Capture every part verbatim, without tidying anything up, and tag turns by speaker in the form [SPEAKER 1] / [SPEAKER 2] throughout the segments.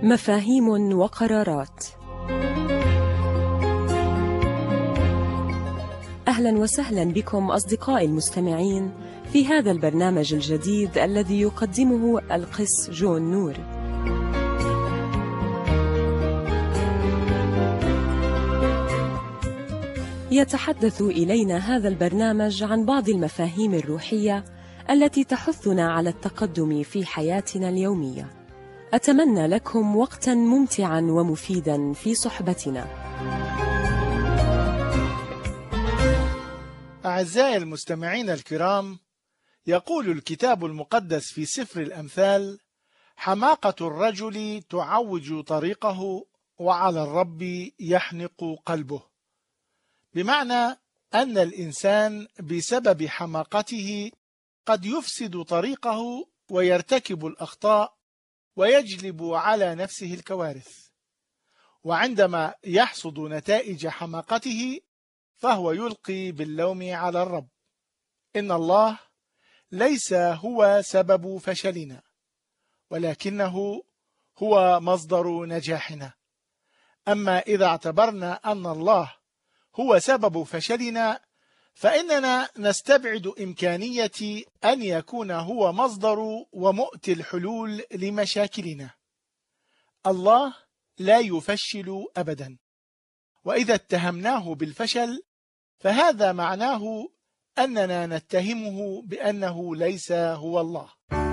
[SPEAKER 1] مفاهيم وقرارات. أهلا وسهلا بكم أصدقائي المستمعين في هذا البرنامج الجديد الذي يقدمه القس جون نور. يتحدث إلينا هذا البرنامج عن بعض المفاهيم الروحية التي تحثنا على التقدم في حياتنا اليومية. أتمنى لكم وقتا ممتعا ومفيدا في صحبتنا.
[SPEAKER 2] أعزائي المستمعين الكرام، يقول الكتاب المقدس في سفر الأمثال: حماقة الرجل تعوج طريقه، وعلى الرب يحنق قلبه. بمعنى أن الإنسان بسبب حماقته قد يفسد طريقه ويرتكب الأخطاء ويجلب على نفسه الكوارث، وعندما يحصد نتائج حماقته فهو يلقي باللوم على الرب. إن الله ليس هو سبب فشلنا، ولكنه هو مصدر نجاحنا. أما إذا اعتبرنا أن الله هو سبب فشلنا فإننا نستبعد إمكانية أن يكون هو مصدر ومؤتي الحلول لمشاكلنا. الله لا يفشل أبدا، وإذا اتهمناه بالفشل فهذا معناه أننا نتهمه بأنه ليس هو الله.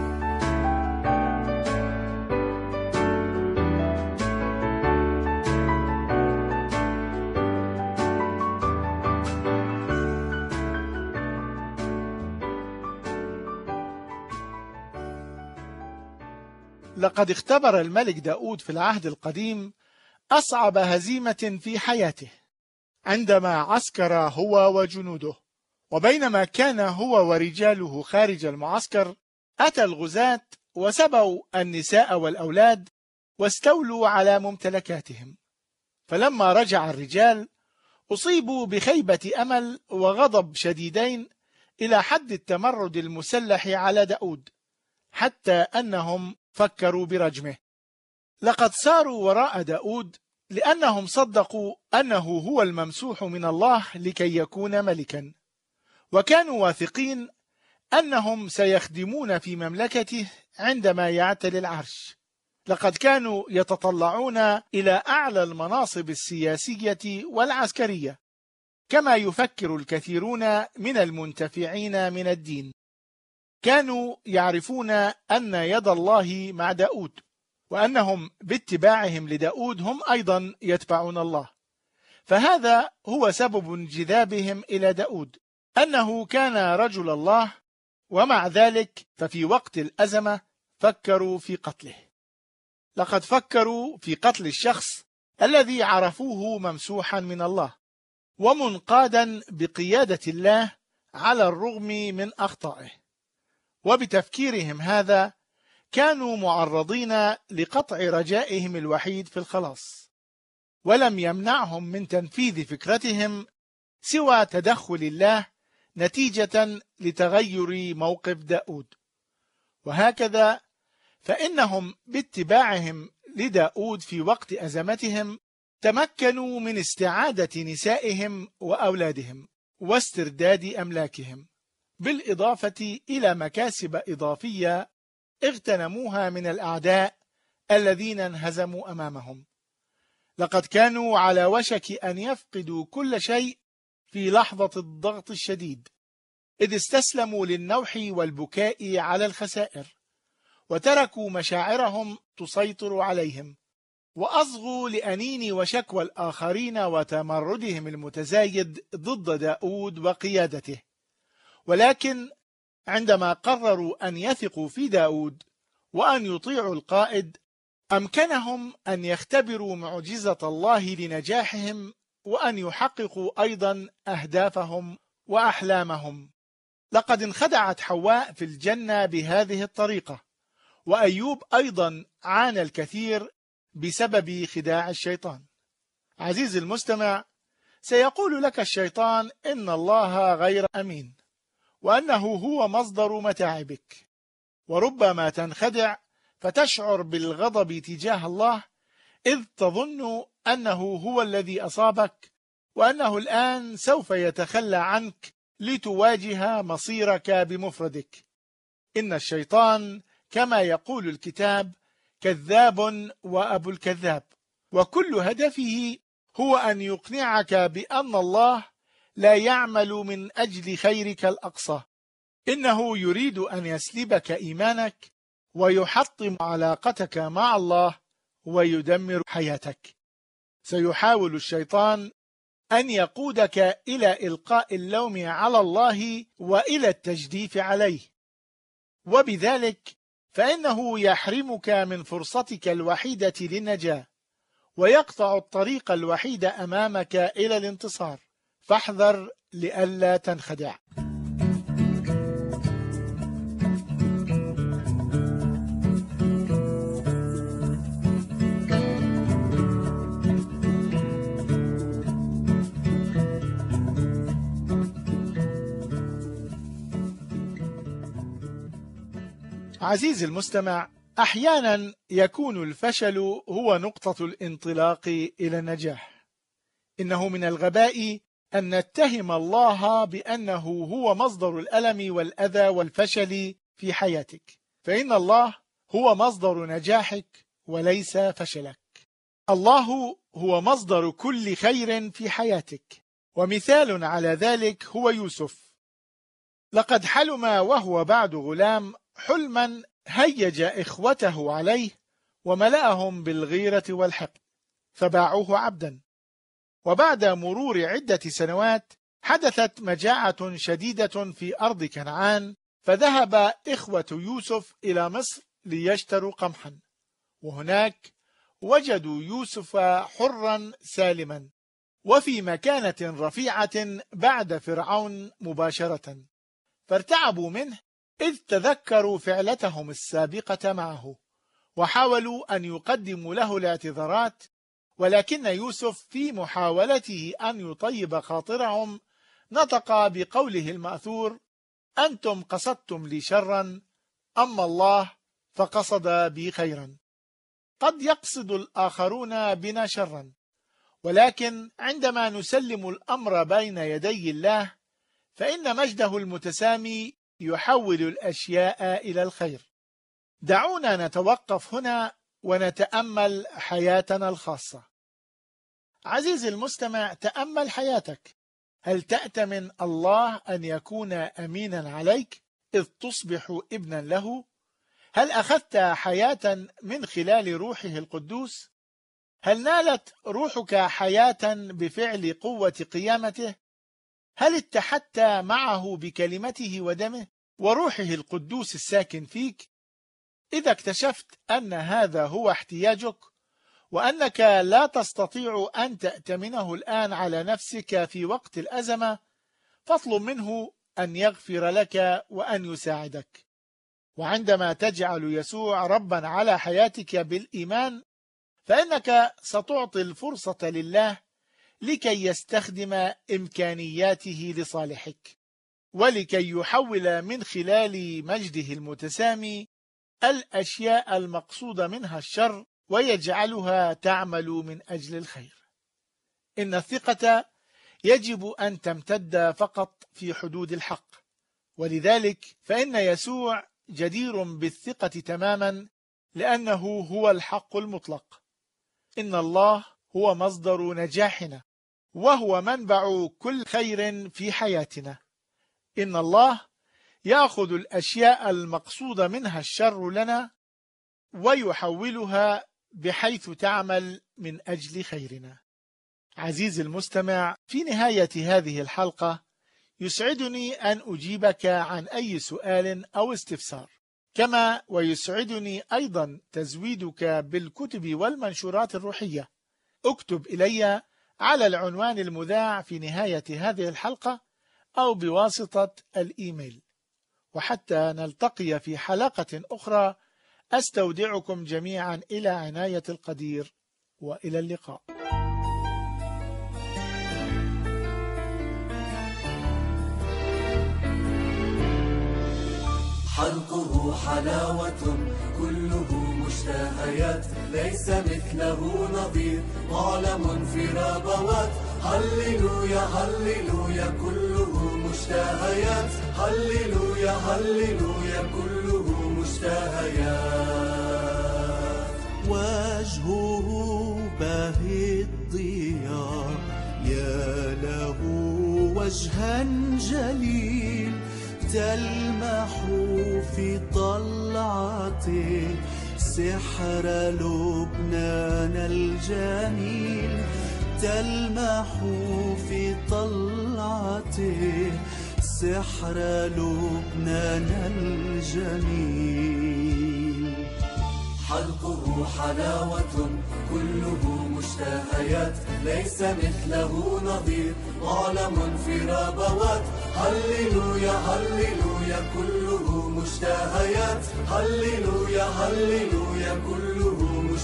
[SPEAKER 2] لقد اختبر الملك داود في العهد القديم أصعب هزيمة في حياته عندما عسكر هو وجنوده، وبينما كان هو ورجاله خارج المعسكر أتى الغزاة وسبوا النساء والأولاد واستولوا على ممتلكاتهم. فلما رجع الرجال أصيبوا بخيبة أمل وغضب شديدين إلى حد التمرد المسلح على داود، حتى أنهم فكروا برجمه. لقد ساروا وراء داود لأنهم صدقوا أنه هو الممسوح من الله لكي يكون ملكا، وكانوا واثقين أنهم سيخدمون في مملكته عندما يعتلي العرش. لقد كانوا يتطلعون إلى أعلى المناصب السياسية والعسكرية، كما يفكر الكثيرون من المنتفعين من الدين. كانوا يعرفون أن يد الله مع داود، وأنهم باتباعهم لداود هم أيضا يتبعون الله. فهذا هو سبب انجذابهم إلى داود، أنه كان رجل الله، ومع ذلك ففي وقت الأزمة فكروا في قتله. لقد فكروا في قتل الشخص الذي عرفوه ممسوحا من الله ومنقادا بقيادة الله على الرغم من أخطائه. وبتفكيرهم هذا كانوا معرضين لقطع رجائهم الوحيد في الخلاص، ولم يمنعهم من تنفيذ فكرتهم سوى تدخل الله نتيجة لتغير موقف داود. وهكذا فإنهم باتباعهم لداود في وقت أزمتهم تمكنوا من استعادة نسائهم وأولادهم واسترداد أملاكهم، بالإضافة إلى مكاسب إضافية اغتنموها من الأعداء الذين انهزموا أمامهم. لقد كانوا على وشك أن يفقدوا كل شيء في لحظة الضغط الشديد، إذ استسلموا للنوح والبكاء على الخسائر، وتركوا مشاعرهم تسيطر عليهم، وأصغوا لأنين وشكوى الآخرين وتمردهم المتزايد ضد داود وقيادته. ولكن عندما قرروا أن يثقوا في داود وأن يطيعوا القائد، أمكنهم أن يختبروا معجزة الله لنجاحهم وأن يحققوا أيضا أهدافهم وأحلامهم. لقد انخدعت حواء في الجنة بهذه الطريقة، وأيوب أيضا عانى الكثير بسبب خداع الشيطان. عزيزي المستمع، سيقول لك الشيطان إن الله غير أمين، وأنه هو مصدر متاعبك، وربما تنخدع فتشعر بالغضب تجاه الله، إذ تظن أنه هو الذي أصابك، وأنه الآن سوف يتخلى عنك لتواجه مصيرك بمفردك. إن الشيطان كما يقول الكتاب كذاب وأبو الكذاب، وكل هدفه هو أن يقنعك بأن الله لا يعمل من أجل خيرك الأقصى. إنه يريد أن يسلبك إيمانك ويحطم علاقتك مع الله ويدمر حياتك. سيحاول الشيطان أن يقودك إلى إلقاء اللوم على الله وإلى التجديف عليه، وبذلك فإنه يحرمك من فرصتك الوحيدة للنجاة، ويقطع الطريق الوحيد أمامك إلى الانتصار. فاحذر لئلا تنخدع. عزيزي المستمع، أحيانا يكون الفشل هو نقطة الانطلاق إلى النجاح. إنه من الغباء أن نتهم الله بأنه هو مصدر الألم والأذى والفشل في حياتك، فإن الله هو مصدر نجاحك وليس فشلك. الله هو مصدر كل خير في حياتك، ومثال على ذلك هو يوسف. لقد حلم وهو بعد غلام حلما هيج إخوته عليه وملأهم بالغيرة والحقد، فباعوه عبدا. وبعد مرور عدة سنوات حدثت مجاعة شديدة في أرض كنعان، فذهب إخوة يوسف إلى مصر ليشتروا قمحا، وهناك وجدوا يوسف حرا سالما وفي مكانة رفيعة بعد فرعون مباشرة، فارتعبوا منه إذ تذكروا فعلتهم السابقة معه، وحاولوا أن يقدموا له الاعتذارات، ولكن يوسف في محاولته أن يطيب خاطرهم نطق بقوله المأثور: أنتم قصدتم لي شرا، أما الله فقصد بي خيرا. قد يقصد الآخرون بنا شرا، ولكن عندما نسلم الأمر بين يدي الله فإن مجده المتسامي يحول الأشياء إلى الخير. دعونا نتوقف هنا ونتأمل حياتنا الخاصة. عزيزي المستمع، تأمل حياتك. هل تأتمن الله أن يكون أمينا عليك إذ تصبح ابنا له؟ هل أخذت حياة من خلال روحه القدوس؟ هل نالت روحك حياة بفعل قوة قيامته؟ هل اتحدت معه بكلمته ودمه وروحه القدوس الساكن فيك؟ إذا اكتشفت أن هذا هو احتياجك وأنك لا تستطيع أن تأتمنه الآن على نفسك في وقت الأزمة، فاطلب منه أن يغفر لك وأن يساعدك. وعندما تجعل يسوع ربا على حياتك بالإيمان، فإنك ستعطي الفرصة لله لكي يستخدم إمكانياته لصالحك، ولكي يحول من خلال مجده المتسامي الأشياء المقصود منها الشر ويجعلها تعمل من أجل الخير. إن الثقة يجب أن تمتد فقط في حدود الحق، ولذلك فإن يسوع جدير بالثقة تماما، لأنه هو الحق المطلق. إن الله هو مصدر نجاحنا، وهو منبع كل خير في حياتنا. إن الله يأخذ الأشياء المقصود منها الشر لنا ويحولها بحيث تعمل من أجل خيرنا. عزيزي المستمع، في نهاية هذه الحلقة يسعدني أن أجيبك عن أي سؤال أو استفسار، كما ويسعدني أيضا تزويدك بالكتب والمنشورات الروحية. اكتب إلي على العنوان المذاع في نهاية هذه الحلقة أو بواسطة الإيميل. وحتى نلتقي في حلقة أخرى، أستودعكم جميعا إلى عناية القدير، وإلى اللقاء.
[SPEAKER 3] حلقه حلاوة كله مشتهيات ليس مثله نظير، معلم في ربوات. هللويا هللويا كله مشتهيات، هللويا هللويا كله مشتهيات.
[SPEAKER 4] وجهه باهي الضياء، يا له وجها جليل، تلمح في طلعته سحر لبنان الجميل، تلمح في طلعته سحر لبنان الجميل.
[SPEAKER 3] حلقه حلاوة كله مشتهيات، ليس مثله نظير، معلم في ربوات. هللويا هللويا كله مشتهيات، هللويا هللويا كله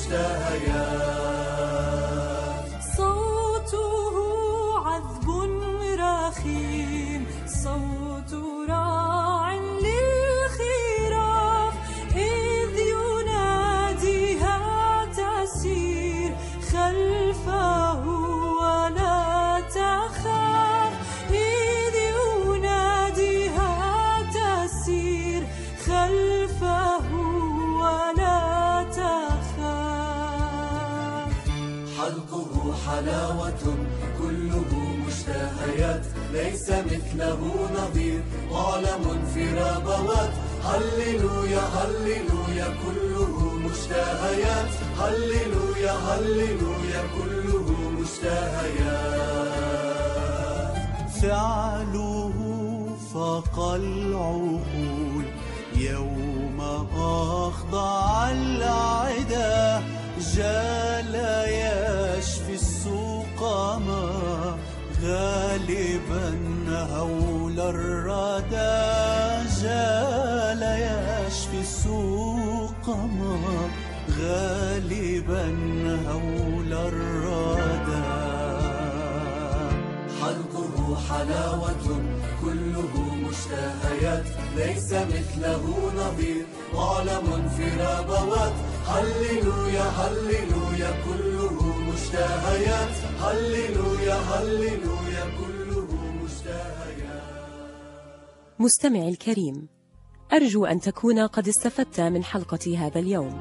[SPEAKER 3] مشتهيات.
[SPEAKER 5] صوته عذب رخيم، صوت راع للخراف، إذ يناديها تسير خلفه ولا تخاف، إذ يناديها تسير خلفه ولا تخاف.
[SPEAKER 3] حلقه حلاوة كله مشتهيات، ليس مثله نظير، معلم في ربوات. هللويا هللويا كله مشتهيات، هللويا هللويا كله مشتهيات.
[SPEAKER 4] فعله فاق العقول، يوم أخضع العدا، جال يشفي السقما، غالبا هول الردى، جال يشفي السقما، غالبا هول الردى.
[SPEAKER 3] حلقه حلاوة كله مشتهيات، ليس مثله نظير، معلم في ربوات. هللويا هللويا كله مشتهيات، هللويا هللويا كله مشتهيات.
[SPEAKER 1] مستمعي الكريم، أرجو أن تكون قد استفدت من حلقة هذا اليوم.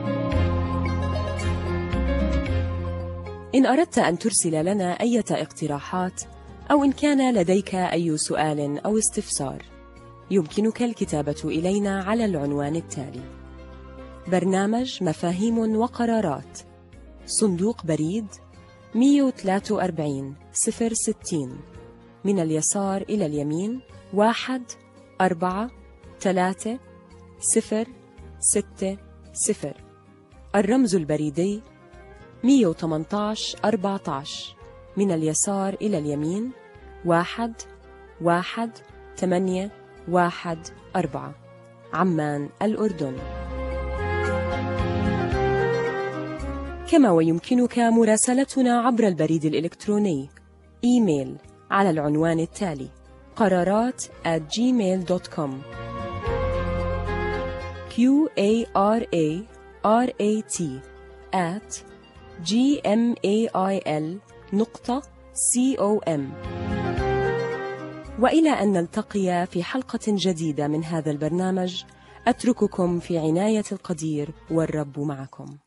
[SPEAKER 1] إن أردت أن ترسل لنا أي اقتراحات، أو إن كان لديك أي سؤال أو استفسار، يمكنك الكتابة إلينا على العنوان التالي: برنامج مفاهيم وقرارات، صندوق بريد مئة وثلاثة وأربعين صفر ستين، من اليسار إلى اليمين واحد أربعة ثلاثة صفر ستة صفر. الرمز البريدي مئة وثمانية عشر أربعة عشر، من اليسار إلى اليمين واحد واحد ثمانية واحد أربعة، عمان الأردن. كما ويمكنك مراسلتنا عبر البريد الإلكتروني إيميل على العنوان التالي: قرارات at gmail dot com. q a r a r a t at gmail نقطة com. وإلى أن نلتقي في حلقة جديدة من هذا البرنامج، أترككم في عناية القدير، والرب معكم.